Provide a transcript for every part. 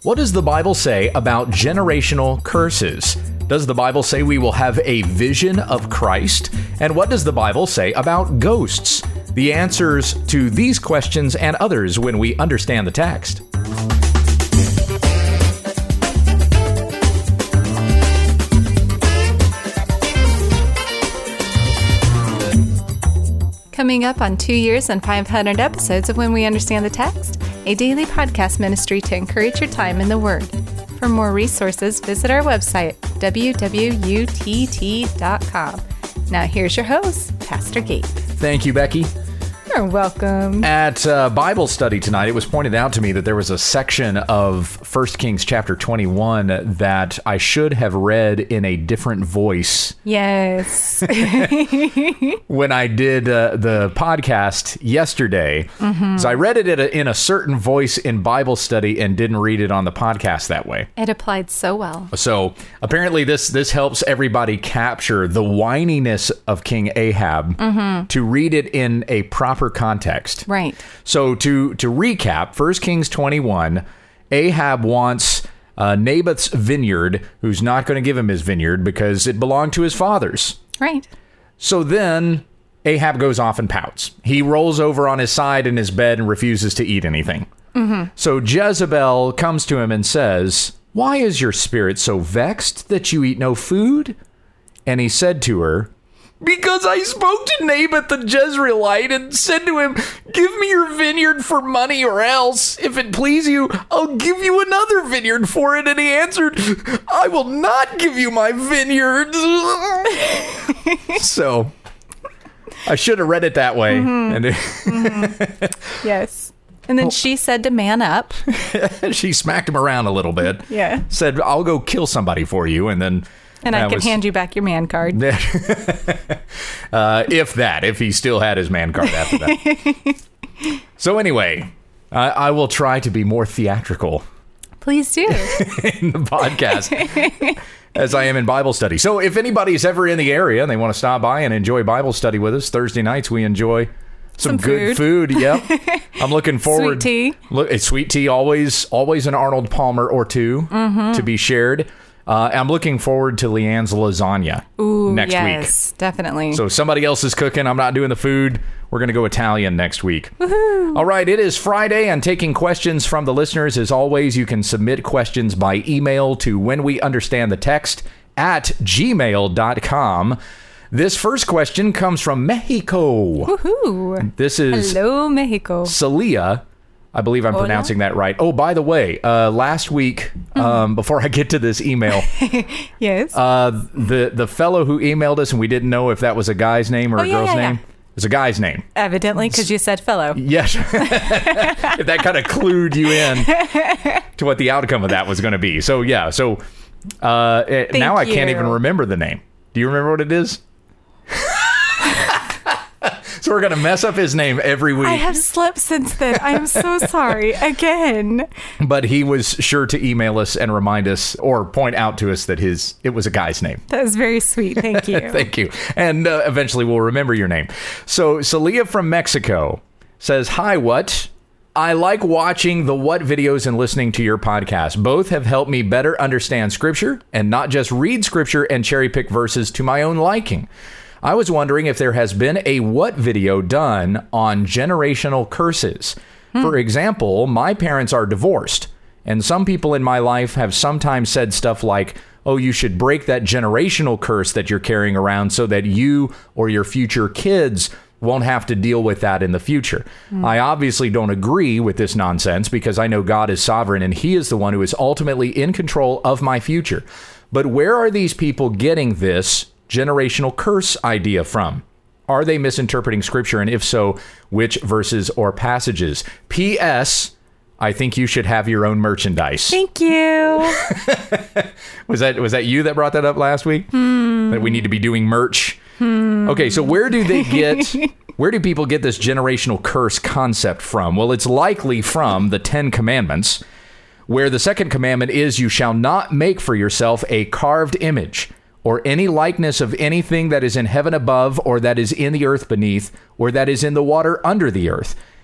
What does the Bible say about generational curses? Does the Bible say we will have a vision of Christ? And what does the Bible say about ghosts? The answers to these questions and others when we understand the text. Coming up on 2 years and 500 episodes of When We Understand the Text, a daily podcast ministry to encourage your time in the Word. For more resources, visit our website, www.utt.com. Now here's your host, Pastor Gabe. Thank you, Becky. You're welcome. At Bible study tonight, it was pointed out to me that there was a section of 1 Kings chapter 21 that I should have read in a different voice. Yes. When I did the podcast yesterday. Mm-hmm. So I read it in a certain voice in Bible study and didn't read it on the podcast that way. It applied so well. So apparently this helps everybody capture the whininess of King Ahab to read it in a proper context. Right. So to recap, 1 Kings 21, Ahab wants Naboth's vineyard, who's not going to give him his vineyard because it belonged to his fathers. Right. So then Ahab goes off and pouts. He rolls over on his side in his bed and refuses to eat anything. Mm-hmm. So Jezebel comes to him and says, "Why is your spirit so vexed that you eat no food?" And he said to her, "Because I spoke to Naboth the Jezreelite and said to him, 'Give me your vineyard for money, or else, if it please you, I'll give you another vineyard for it.' And he answered, 'I will not give you my vineyard.'" So I should have read it that way. Mm-hmm. Yes. And then she said to man up. She smacked him around a little bit. Yeah. Said, "I'll go kill somebody for you." And then... And I can hand you back your man card. If he still had his man card after that. So anyway, I will try to be more theatrical. Please do. In the podcast as I am in Bible study. So if anybody's ever in the area and they want to stop by and enjoy Bible study with us, Thursday nights we enjoy some good food. Yep. I'm looking forward. Sweet tea. Sweet tea, always an Arnold Palmer or two to be shared. I'm looking forward to Leanne's lasagna next week. Yes, definitely. So somebody else is cooking. I'm not doing the food. We're going to go Italian next week. Woohoo! All right, it is Friday, and taking questions from the listeners. As always, you can submit questions by email to whenweunderstandthetext@gmail.com. This first question comes from Mexico. Woohoo! This is Hello, Mexico. Celia. I believe I'm pronouncing that right. Oh, by the way, last week, before I get to this email, yes, the fellow who emailed us and we didn't know if that was a guy's name or a girl's name. It's a guy's name. Evidently, because you said fellow. Yes. If that kind of clued you in to what the outcome of that was going to be. So, yeah. So now I can't even remember the name. Do you remember what it is? So we're going to mess up his name every week. I have slept since then. I am so sorry. Again. But he was sure to email us and remind us or point out to us that it was a guy's name. That was very sweet. Thank you. Thank you. And eventually we'll remember your name. So Celia from Mexico says, "Hi, What? I like watching the What videos and listening to your podcast. Both have helped me better understand Scripture and not just read Scripture and cherry pick verses to my own liking. I was wondering if there has been a What video done on generational curses. For example, my parents are divorced, and some people in my life have sometimes said stuff like, 'Oh, you should break that generational curse that you're carrying around so that you or your future kids won't have to deal with that in the future.' I obviously don't agree with this nonsense because I know God is sovereign and he is the one who is ultimately in control of my future. But where are these people getting this generational curse idea from? Are they misinterpreting Scripture? And if so, which verses or passages? P.S. I think you should have your own merchandise." Thank you. Was that you that brought that up last week? That we need to be doing merch? Okay, so where do people get this generational curse concept from? Well, it's likely from the 10 Commandments, where the second commandment is, "You shall not make for yourself a carved image or any likeness of anything that is in heaven above, or that is in the earth beneath, or that is in the water under the earth.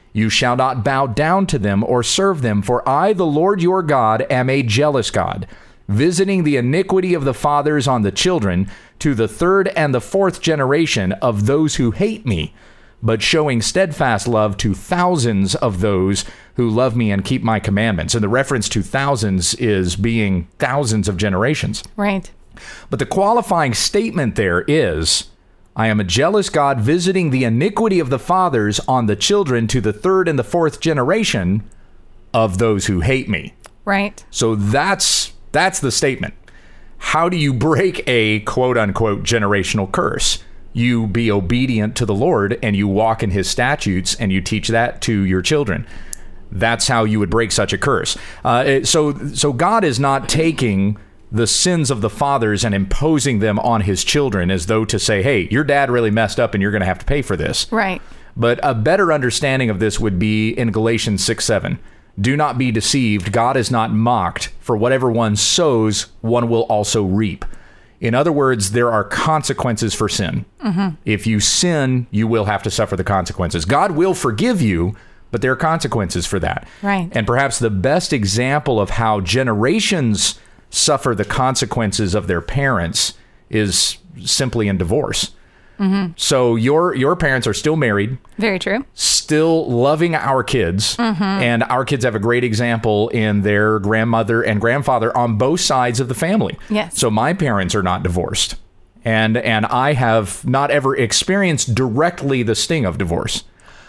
You shall not bow down to them or serve them, for I, the Lord your God, am a jealous God, visiting the iniquity of the fathers on the children to the third and the fourth generation of those who hate me, but showing steadfast love to thousands of those who love me and keep my commandments. And the reference to thousands is being thousands of generations. Right. But the qualifying statement there is, I am a jealous God, visiting the iniquity of the fathers on the children to the third and the fourth generation of those who hate me. Right. So that's the statement. How do you break a quote unquote generational curse? You be obedient to the Lord and you walk in his statutes and you teach that to your children. That's how you would break such a curse. So God is not taking the sins of the fathers and imposing them on his children as though to say, hey, your dad really messed up and you're going to have to pay for this. Right. But a better understanding of this would be in Galatians 6:7. Do not be deceived. God is not mocked. For whatever one sows, one will also reap. In other words, there are consequences for sin. Mm-hmm. If you sin, you will have to suffer the consequences. God will forgive you, but there are consequences for that. Right. And perhaps the best example of how generations suffer the consequences of their parents is simply in divorce. Mm-hmm. So your parents are still married. Very true. Still loving our kids. Mm-hmm. And our kids have a great example in their grandmother and grandfather on both sides of the family. Yes. So my parents are not divorced. And I have not ever experienced directly the sting of divorce.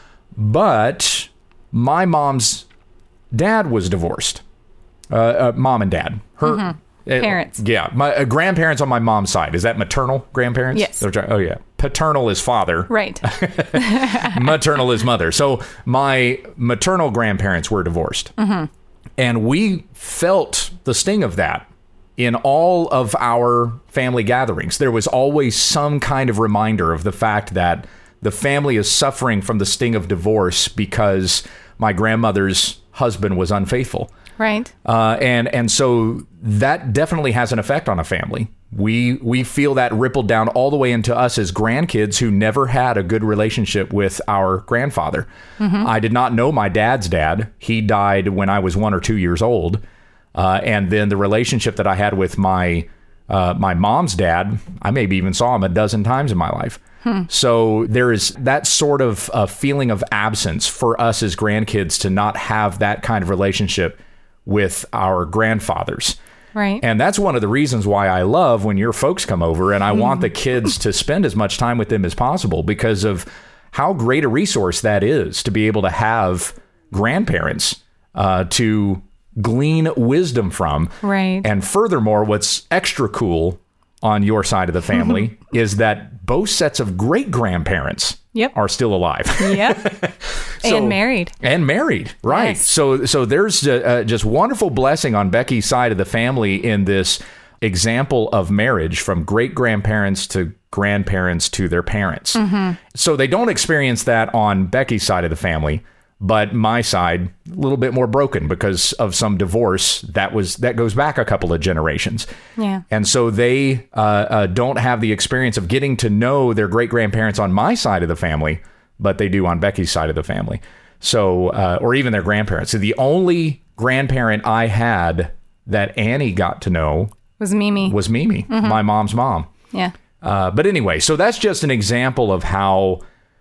But my mom's dad was divorced. Mom and dad. Her parents. Yeah. My grandparents on my mom's side. Is that maternal grandparents? Yes. Oh, yeah. Paternal is father. Right. Maternal is mother. So my maternal grandparents were divorced. Mm-hmm. And we felt the sting of that in all of our family gatherings. There was always some kind of reminder of the fact that the family is suffering from the sting of divorce because my grandmother's husband was unfaithful. Right. And so that definitely has an effect on a family. We feel that rippled down all the way into us as grandkids who never had a good relationship with our grandfather. Mm-hmm. I did not know my dad's dad. He died when I was 1 or 2 years old. And then the relationship that I had with my mom's dad, I maybe even saw him a dozen times in my life. So there is that sort of feeling of absence for us as grandkids to not have that kind of relationship with our grandfathers. Right. And that's one of the reasons why I love when your folks come over and I want the kids to spend as much time with them as possible, because of how great a resource that is to be able to have grandparents to glean wisdom from. Right. And furthermore, what's extra cool on your side of the family is that both sets of great grandparents are still alive. Yep. And married. And married, right. Yes. So there's just wonderful blessing on Becky's side of the family in this example of marriage from great-grandparents to grandparents to their parents. Mm-hmm. So they don't experience that on Becky's side of the family. But my side, a little bit more broken because of some divorce that goes back a couple of generations. Yeah. And so they don't have the experience of getting to know their great-grandparents on my side of the family, but they do on Becky's side of the family. So, or even their grandparents. So the only grandparent I had that Annie got to know was Mimi, mm-hmm. my mom's mom. Yeah. But anyway, so that's just an example of how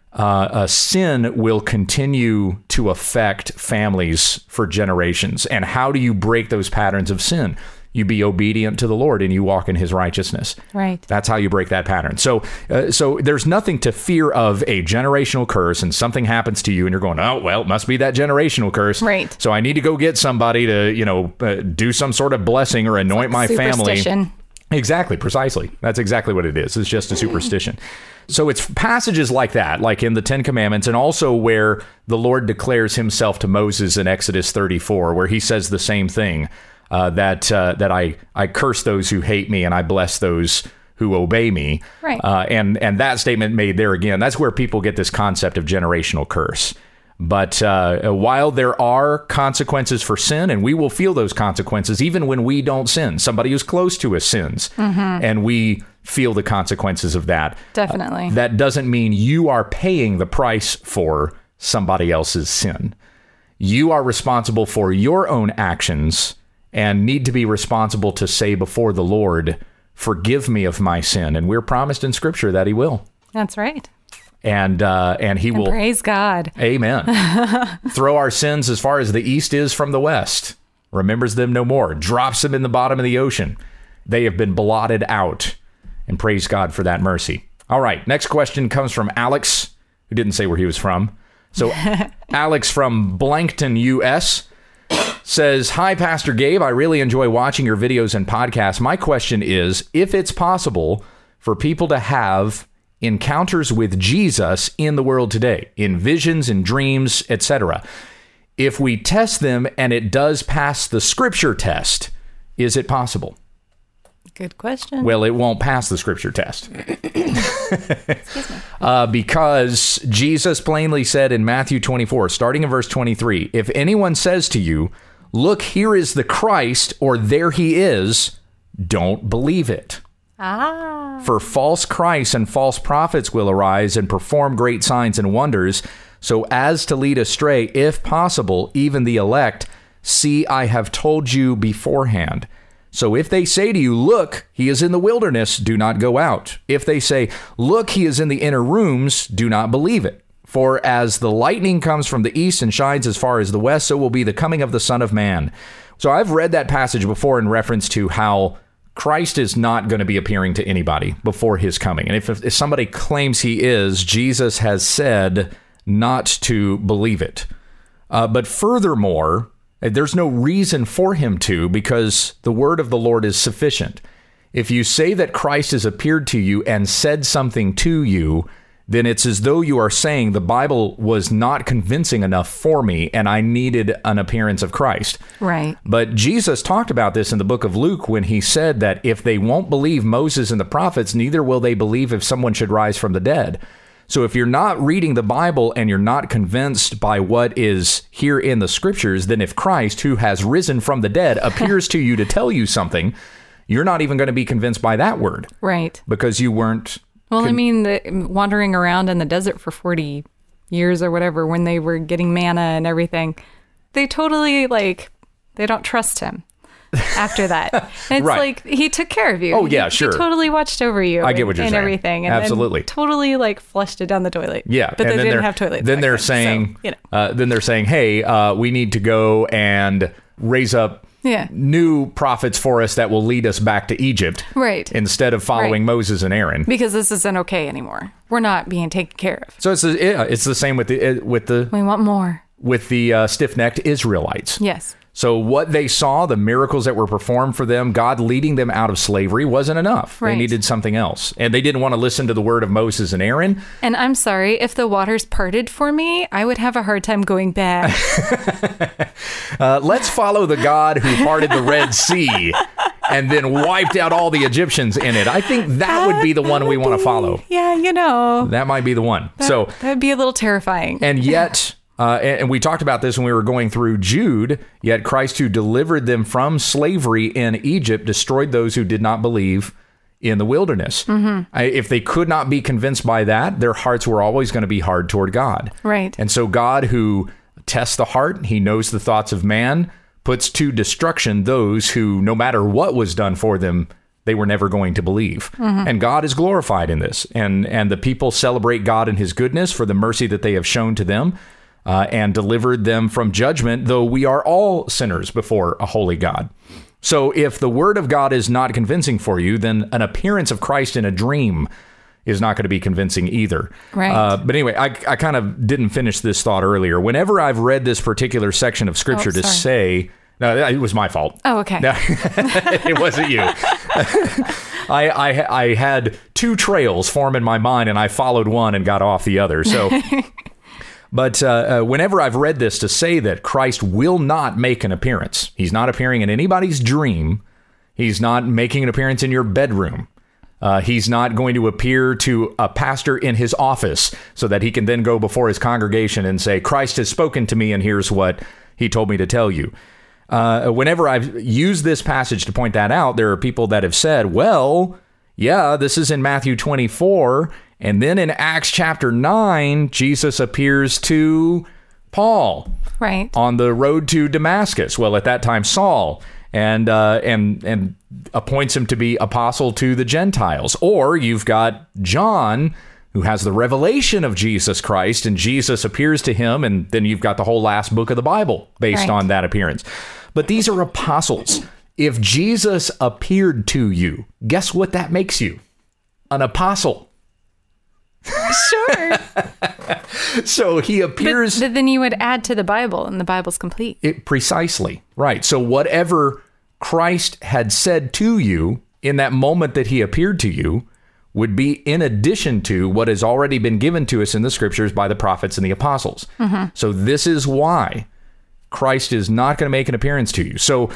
sin will continue to affect families for generations. And how do you break those patterns of sin? You be obedient to the Lord and you walk in his righteousness. Right. That's how you break that pattern. So there's nothing to fear of a generational curse, and something happens to you and you're going, oh, well, it must be that generational curse. Right. So I need to go get somebody to, do some sort of blessing or anoint my family. Exactly. Precisely. That's exactly what it is. It's just a superstition. So it's passages like that, like in the Ten Commandments, and also where the Lord declares himself to Moses in Exodus 34, where he says the same thing, that I curse those who hate me and I bless those who obey me. Right. And that statement made there again, that's where people get this concept of generational curse. But while there are consequences for sin, and we will feel those consequences even when we don't sin, somebody who's close to us sins, mm-hmm. and we feel the consequences of that. Definitely. That doesn't mean you are paying the price for somebody else's sin. You are responsible for your own actions and need to be responsible to say before the Lord, forgive me of my sin. And we're promised in Scripture that he will. That's right. And he will. Praise God. Amen. Throw our sins as far as the east is from the west. Remembers them no more. Drops them in the bottom of the ocean. They have been blotted out. And praise God for that mercy. All right. Next question comes from Alex, who didn't say where he was from. So Alex from Blankton, U.S. says, hi, Pastor Gabe. I really enjoy watching your videos and podcasts. My question is, if it's possible for people to have encounters with Jesus in the world today, in visions and dreams, etc., if we test them and it does pass the Scripture test, is it possible? Good question. Well, it won't pass the Scripture test. Because Jesus plainly said in Matthew 24, starting in verse 23, if anyone says to you, look, here is the Christ, or there he is, don't believe it. For false Christs and false prophets will arise and perform great signs and wonders, so as to lead astray, if possible, even the elect. See, I have told you beforehand. So if they say to you, look, he is in the wilderness, do not go out. If they say, look, he is in the inner rooms, do not believe it. For as the lightning comes from the east and shines as far as the west, so will be the coming of the Son of Man. So I've read that passage before in reference to how Christ is not going to be appearing to anybody before his coming. And if somebody claims he is, Jesus has said not to believe it. But furthermore, there's no reason for him to, because the word of the Lord is sufficient. If you say that Christ has appeared to you and said something to you, then it's as though you are saying the Bible was not convincing enough for me and I needed an appearance of Christ. Right. But Jesus talked about this in the book of Luke when he said that if they won't believe Moses and the prophets, neither will they believe if someone should rise from the dead. So if you're not reading the Bible and you're not convinced by what is here in the Scriptures, then if Christ, who has risen from the dead, appears to you to tell you something, you're not even going to be convinced by that word. Right. Because you weren't... Well, wandering around in the desert for 40 years or whatever, when they were getting manna and everything, they totally, they don't trust him after that. And it's right. like, he took care of you. Oh, yeah, sure. He totally watched over you. I get what you're saying. And everything. And absolutely. Then totally, flushed it down the toilet. Yeah. But they didn't have toilets. Then they're saying, then they're saying, hey, we need to go and raise up new prophets for us that will lead us back to Egypt. Right. Instead of following Moses and Aaron. Because this isn't okay anymore. We're not being taken care of. So it's the same with the we want more. With the stiff-necked Israelites. Yes. So what they saw, the miracles that were performed for them, God leading them out of slavery, wasn't enough. Right. They needed something else. And they didn't want to listen to the word of Moses and Aaron. And I'm sorry, if the waters parted for me, I would have a hard time going back. Let's follow the God who parted the Red Sea and then wiped out all the Egyptians in it. I think that would be the one we want to follow. Yeah, That might be the one. That would be a little terrifying. And yet... and we talked about this when we were going through Jude, yet Christ, who delivered them from slavery in Egypt, destroyed those who did not believe in the wilderness. Mm-hmm. If they could not be convinced by that, their hearts were always going to be hard toward God. Right. And so God, who tests the heart, he knows the thoughts of man, puts to destruction those who, no matter what was done for them, they were never going to believe. Mm-hmm. And God is glorified in this. And the people celebrate God and his goodness for the mercy that they have shown to them. And delivered them from judgment, though we are all sinners before a holy God. So if the word of God is not convincing for you, then an appearance of Christ in a dream is not going to be convincing either. Right. But anyway, I kind of didn't finish this thought earlier. Whenever I've read this particular section of Scripture to say... No, it was my fault. Oh, okay. No, it wasn't you. I had two trails form in my mind, and I followed one and got off the other. So... But whenever I've read this to say that Christ will not make an appearance, he's not appearing in anybody's dream. He's not making an appearance in your bedroom. He's not going to appear to a pastor in his office so that he can then go before his congregation and say, Christ has spoken to me and here's what he told me to tell you. Whenever I've used this passage to point that out, there are people that have said, well, yeah, this is in Matthew 24. And then in Acts chapter 9, Jesus appears to Paul Right. on the road to Damascus. Well, at that time, Saul, and appoints him to be apostle to the Gentiles. Or you've got John, who has the revelation of Jesus Christ, and Jesus appears to him, and then you've got the whole last book of the Bible based Right. on that appearance. But these are apostles. If Jesus appeared to you, guess what that makes you? An apostle. Sure. So he appears... But then you would add to the Bible, and the Bible's complete. Precisely. Right. So whatever Christ had said to you in that moment that he appeared to you would be in addition to what has already been given to us in the scriptures by the prophets and the apostles. So this is why Christ is not going to make an appearance to you. So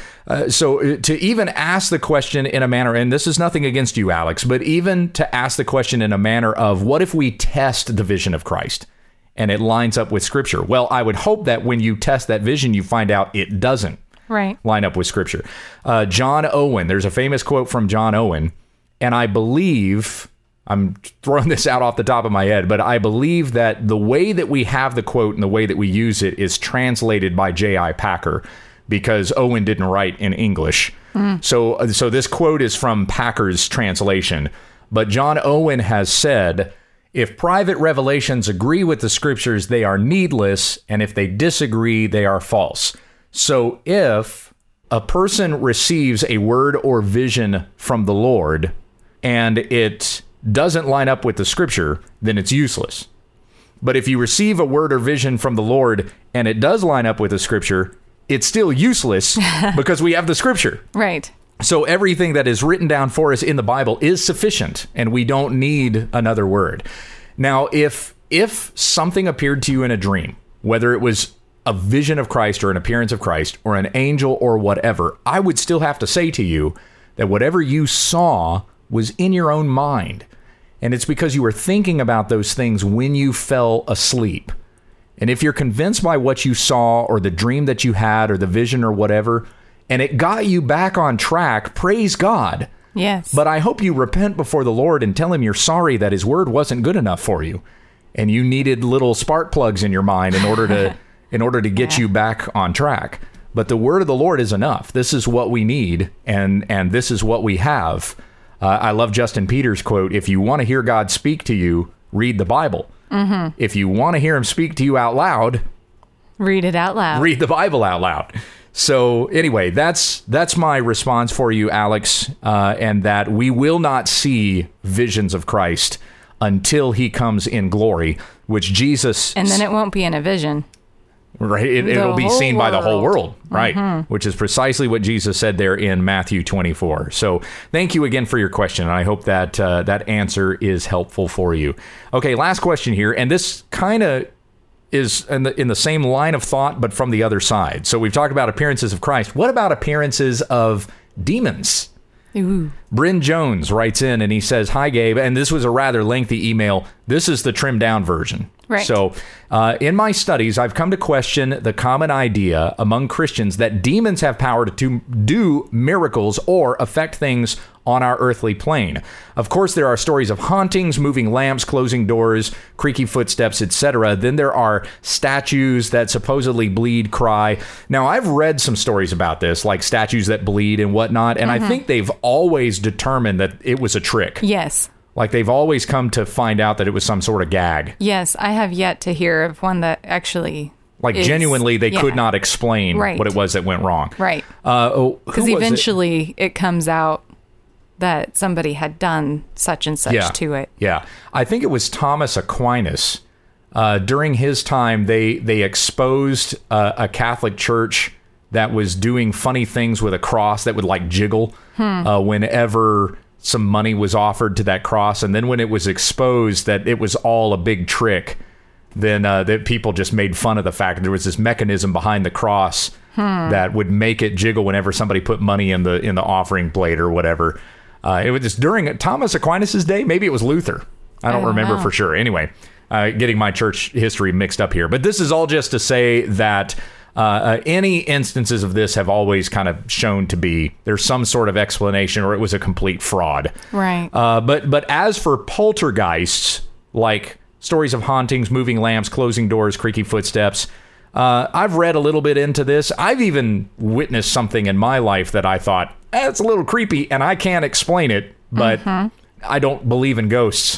to even ask the question in a manner, and this is nothing against you, Alex, but even to ask the question in a manner of what if we test the vision of Christ and it lines up with scripture? Well, I would hope that when you test that vision, you find out it doesn't Right. line up with scripture. John Owen, there's a famous quote from John Owen, and I believe, I'm throwing this out off the top of my head, but I believe that the way that we have the quote and the way that we use it is translated by J.I. Packer, because Owen didn't write in English. So this quote is from Packer's translation. But John Owen has said, if private revelations agree with the scriptures, they are needless, and if they disagree, they are false. So if a person receives a word or vision from the Lord and it doesn't line up with the scripture, then it's useless. But if you receive a word or vision from the Lord and it does line up with the scripture, it's still useless because we have the scripture. Right. So everything that is written down for us in the Bible is sufficient, and we don't need another word. Now, if something appeared to you in a dream, whether it was a vision of Christ or an appearance of Christ or an angel or whatever, I would still have to say to you that whatever you saw was in your own mind. And it's because you were thinking about those things when you fell asleep. And if you're convinced by what you saw or the dream that you had or the vision or whatever, and it got you back on track, praise God. Yes. But I hope you repent before the Lord and tell him you're sorry that his word wasn't good enough for you. And you needed little spark plugs in your mind in order to get you back on track. But the word of the Lord is enough. This is what we need, and this is what we have. I love Justin Peters' quote, if you want to hear God speak to you, read the Bible. If you want to hear him speak to you out loud, read it out loud. Read the Bible out loud. So anyway, that's my response for you, Alex, and that we will not see visions of Christ until he comes in glory, which Jesus... And then it won't be in a vision. Right, it'll be seen by the whole world, right? Which is precisely what Jesus said there in Matthew 24. So thank you again for your question, and I hope that that answer is helpful for you. Okay, last question here, and this kind of is in the same line of thought, but from the other side. So we've talked about appearances of Christ. What about appearances of demons? Ooh. Bryn Jones writes in and he says, hi, Gabe. And this was a rather lengthy email. This is the trimmed down version. Right. So in my studies, I've come to question the common idea among Christians that demons have power to do miracles or affect things on our earthly plane. Of course, there are stories of hauntings, moving lamps, closing doors, creaky footsteps, etc. Then there are statues that supposedly bleed, cry. Now, I've read some stories about this, like statues that bleed and whatnot, and I think they've always determined that it was a trick. Yes. Like they've always come to find out that it was some sort of gag. Yes, I have yet to hear of one that actually... Like genuinely, they could not explain what it was that went wrong. Right. Because eventually it comes out that somebody had done such and such to it. Yeah. I think it was Thomas Aquinas. During his time, they exposed a Catholic church that was doing funny things with a cross that would like jiggle whenever some money was offered to that cross. And then when it was exposed that it was all a big trick, then that people just made fun of the fact that there was this mechanism behind the cross that would make it jiggle whenever somebody put money in the offering plate or whatever. It was just during Thomas Aquinas' day. Maybe it was Luther. I don't remember for sure. Anyway, getting my church history mixed up here. But this is all just to say that any instances of this have always kind of shown to be there's some sort of explanation or it was a complete fraud. Right. But as for poltergeists, like stories of hauntings, moving lamps, closing doors, creaky footsteps. I've read a little bit into this. I've even witnessed something in my life that I thought, it's a little creepy, and I can't explain it, but I don't believe in ghosts.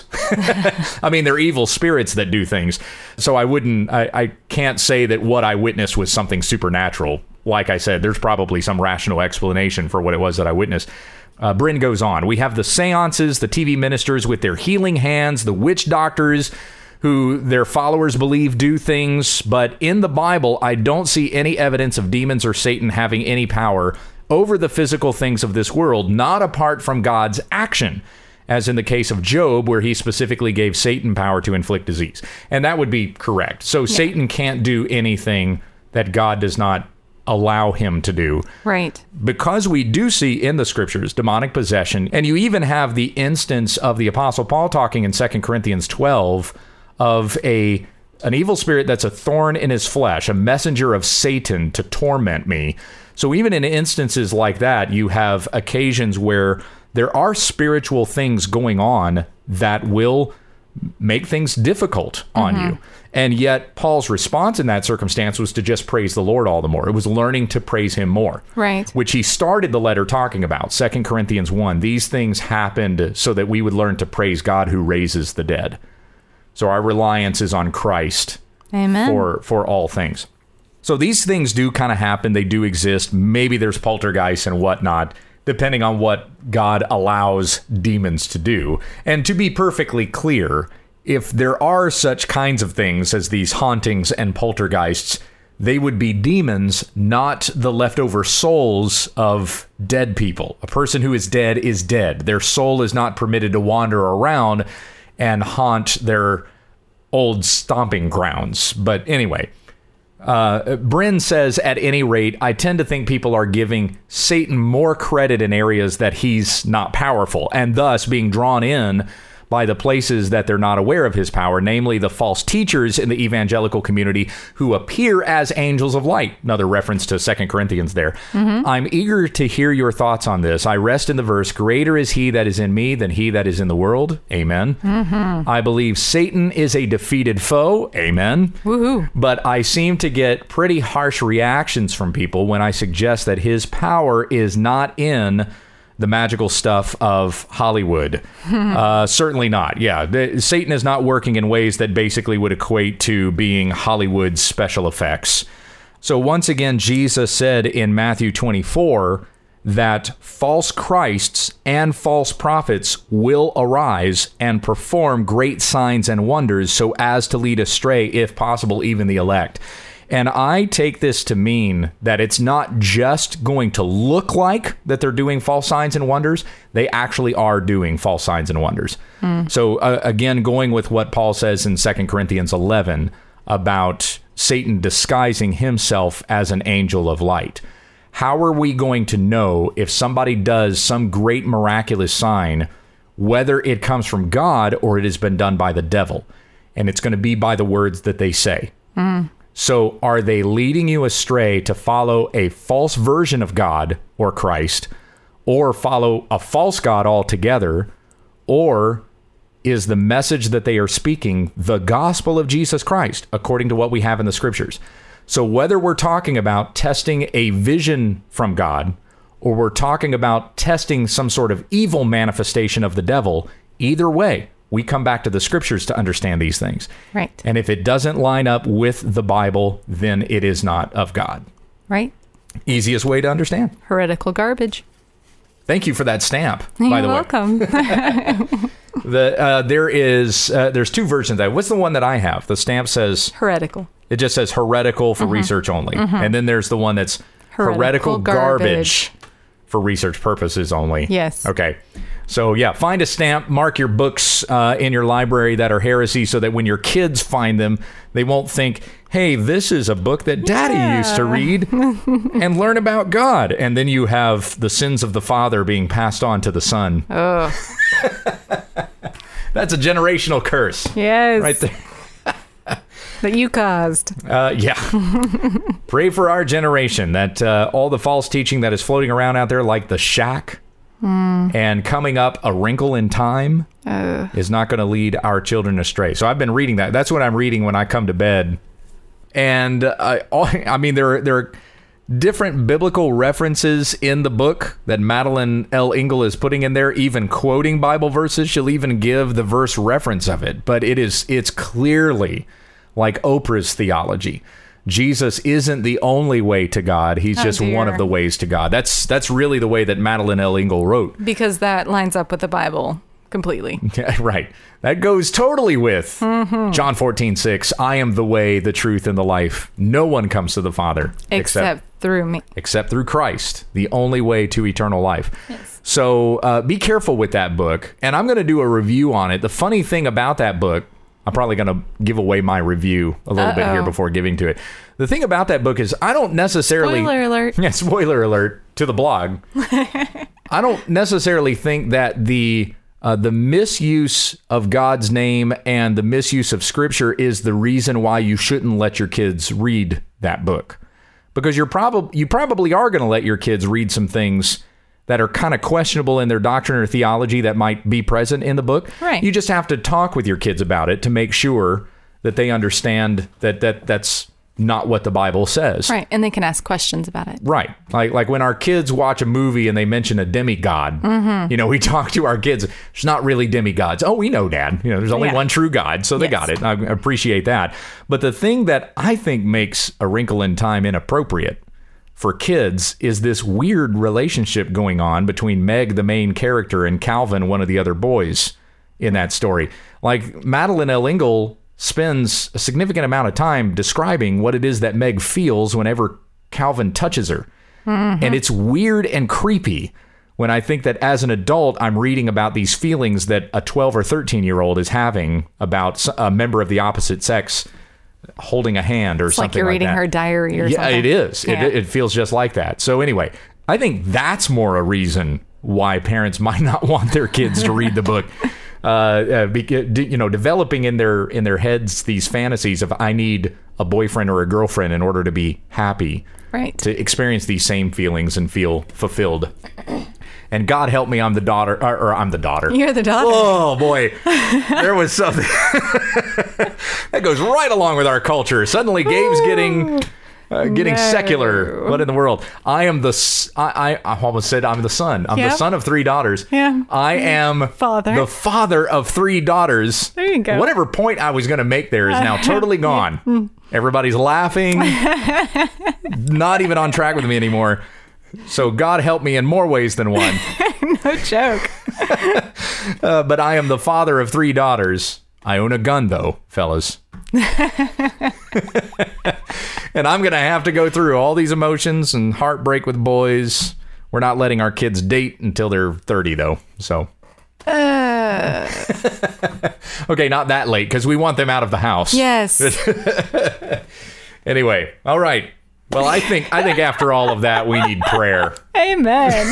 I mean, they're evil spirits that do things. So I can't say that what I witnessed was something supernatural. Like I said, there's probably some rational explanation for what it was that I witnessed. Bryn goes on. We have the seances, the TV ministers with their healing hands, the witch doctors who their followers believe do things. But in the Bible, I don't see any evidence of demons or Satan having any power over the physical things of this world, not apart from God's action, as in the case of Job, where he specifically gave Satan power to inflict disease. And that would be correct. So Satan can't do anything that God does not allow him to do. Right. Because we do see in the scriptures demonic possession, and you even have the instance of the Apostle Paul talking in 2 Corinthians 12 of an evil spirit that's a thorn in his flesh, a messenger of Satan to torment me. So even in instances like that, you have occasions where there are spiritual things going on that will make things difficult on you. And yet Paul's response in that circumstance was to just praise the Lord all the more. It was learning to praise him more. Right. Which he started the letter talking about. 2 Corinthians 1. These things happened so that we would learn to praise God who raises the dead. So our reliance is on Christ. Amen. For all things. So these things do kind of happen. They do exist. Maybe there's poltergeists and whatnot, depending on what God allows demons to do. And to be perfectly clear, if there are such kinds of things as these hauntings and poltergeists, they would be demons, not the leftover souls of dead people. A person who is dead is dead. Their soul is not permitted to wander around and haunt their old stomping grounds. But anyway, Bryn says, at any rate, I tend to think people are giving Satan more credit in areas that he's not powerful, and thus being drawn in by the places that they're not aware of his power, namely the false teachers in the evangelical community who appear as angels of light. Another reference to 2 Corinthians there. I'm eager to hear your thoughts on this. I rest in the verse, greater is he that is in me than he that is in the world. Amen. I believe Satan is a defeated foe. Amen. Woohoo. But I seem to get pretty harsh reactions from people when I suggest that his power is not in the magical stuff of Hollywood. Certainly not. Yeah, Satan is not working in ways that basically would equate to being Hollywood special effects. So once again, Jesus said in Matthew 24 that false Christs and false prophets will arise and perform great signs and wonders so as to lead astray, if possible, even the elect. And I take this to mean that it's not just going to look like that they're doing false signs and wonders. They actually are doing false signs and wonders. So again, going with what Paul says in 2 Corinthians 11 about Satan disguising himself as an angel of light. How are we going to know if somebody does some great miraculous sign, whether it comes from God or it has been done by the devil? And it's going to be by the words that they say. So are they leading you astray to follow a false version of God or Christ, or follow a false God altogether? Or is the message that they are speaking the gospel of Jesus Christ, according to what we have in the scriptures? So whether we're talking about testing a vision from God, or we're talking about testing some sort of evil manifestation of the devil, either way, we come back to the scriptures to understand these things. Right. And if it doesn't line up with the Bible, then it is not of God. Right. Easiest way to understand. Heretical garbage. Thank you for that stamp, You're by the welcome. There's two versions of that. What's the one that I have? The stamp says... Heretical. It just says heretical for research only. And then there's the one that's heretical garbage for research purposes only. Yes. Okay. So yeah, find a stamp, mark your books in your library that are heresy so that when your kids find them, they won't think, hey, this is a book that Daddy used to read and learn about God. And then you have the sins of the father being passed on to the son. Oh. That's a generational curse. Yes. Right there. That you caused. Yeah. Pray for our generation that all the false teaching that is floating around out there, like the shack, And coming up, A Wrinkle in Time is not going to lead our children astray. So I've been reading that. That's what I'm reading when I come to bed. And I mean, there are different biblical references in the book that Madeline L. Engel is putting in there, even quoting Bible verses. She'll even give the verse reference of it. But it's clearly like Oprah's theology. Jesus isn't the only way to God. He's just one of the ways to God. That's really the way that Madeline L. Engel wrote. Because that lines up with the Bible completely. Yeah, right. That goes totally with John 14:6. I am the way, the truth, and the life. No one comes to the Father except through me. Except through Christ, the only way to eternal life. Yes. So be careful with that book. And I'm going to do a review on it. The funny thing about that book, I'm probably going to give away my review a little bit here before giving to it. The thing about that book is I don't necessarily... Spoiler alert. Yeah, spoiler alert to the blog. I don't necessarily think that the misuse of God's name and the misuse of Scripture is the reason why you shouldn't let your kids read that book. Because you probably are going to let your kids read some things that are kind of questionable in their doctrine or theology that might be present in the book. Right. You just have to talk with your kids about it to make sure that they understand that's not what the Bible says. Right. And they can ask questions about it. Right. Like when our kids watch a movie and they mention a demigod, we talk to our kids. It's not really demigods. Oh, we know, Dad. There's only one true God. So they got it. I appreciate that. But the thing that I think makes A Wrinkle in Time inappropriate for kids is this weird relationship going on between Meg, the main character, and Calvin, one of the other boys in that story. Like Madeline L. Engel spends a significant amount of time describing what it is that Meg feels whenever Calvin touches her. And it's weird and creepy when I think that as an adult, I'm reading about these feelings that a 12 or 13-year-old is having about a member of the opposite sex holding a hand or something like that. It's like you're reading her diary or something. Yeah, it is. Yeah. It feels just like that. So anyway, I think that's more a reason why parents might not want their kids to read the book. Developing in their heads these fantasies of I need a boyfriend or a girlfriend in order to be happy, right? To experience these same feelings and feel fulfilled. And God help me, I'm the daughter, or I'm the daughter. You're the daughter. Oh boy, there was something that goes right along with our culture. Suddenly, Gabe's getting secular. What in the world? I almost said I'm the son. I'm the son of 3 daughters. Yeah. I am the father of 3 daughters. There you go. Whatever point I was going to make there is now totally gone. Everybody's laughing. Not even on track with me anymore. So God help me in more ways than one. No joke. But I am the father of 3 daughters. I own a gun, though, fellas. And I'm going to have to go through all these emotions and heartbreak with boys. We're not letting our kids date until they're 30, though. So. Okay, not that late, because we want them out of the house. Yes. Anyway, all right. Well, I think after all of that, we need prayer. Amen.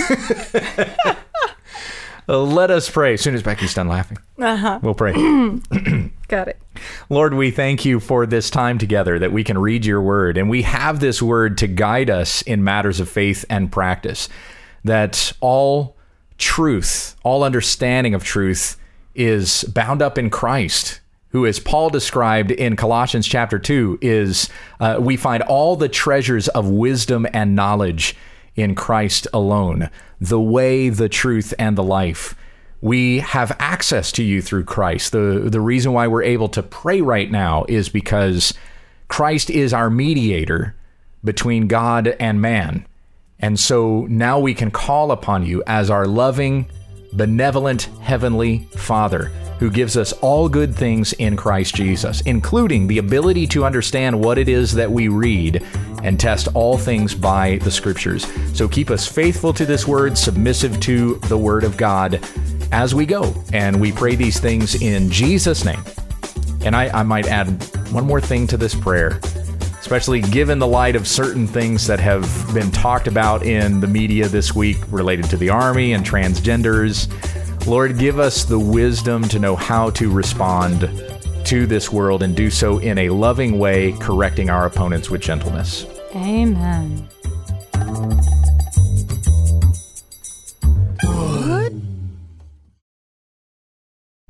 Let us pray. As soon as Becky's done laughing, we'll pray. Got it. Lord, we thank you for this time together that we can read your word, and we have this word to guide us in matters of faith and practice, that all truth, all understanding of truth is bound up in Christ, who, as Paul described in Colossians chapter 2, is we find all the treasures of wisdom and knowledge in Christ alone, the way, the truth, and the life. We have access to you through Christ. The reason why we're able to pray right now is because Christ is our mediator between God and man. And so now we can call upon you as our loving, benevolent Heavenly Father, who gives us all good things in Christ Jesus, including the ability to understand what it is that we read and test all things by the Scriptures. So keep us faithful to this word, submissive to the Word of God as we go. And we pray these things in Jesus' name. And I might add one more thing to this prayer, especially given the light of certain things that have been talked about in the media this week related to the Army and transgenders. Lord, give us the wisdom to know how to respond to this world and do so in a loving way, correcting our opponents with gentleness. Amen.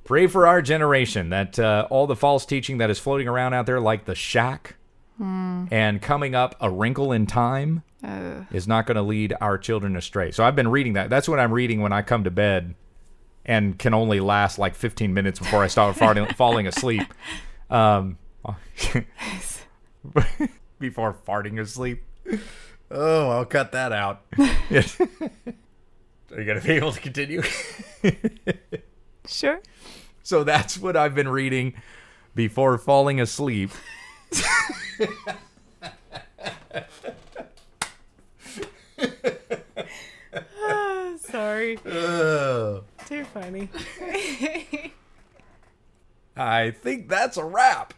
Pray for our generation that all the false teaching that is floating around out there, like the shack and coming up, A Wrinkle in Time, is not going to lead our children astray. So I've been reading that. That's what I'm reading when I come to bed, and can only last like 15 minutes before I start falling asleep. Before farting asleep. Oh, I'll cut that out. Are you going to be able to continue? Sure. So that's what I've been reading before falling asleep. Sorry. Too funny. I think that's a wrap.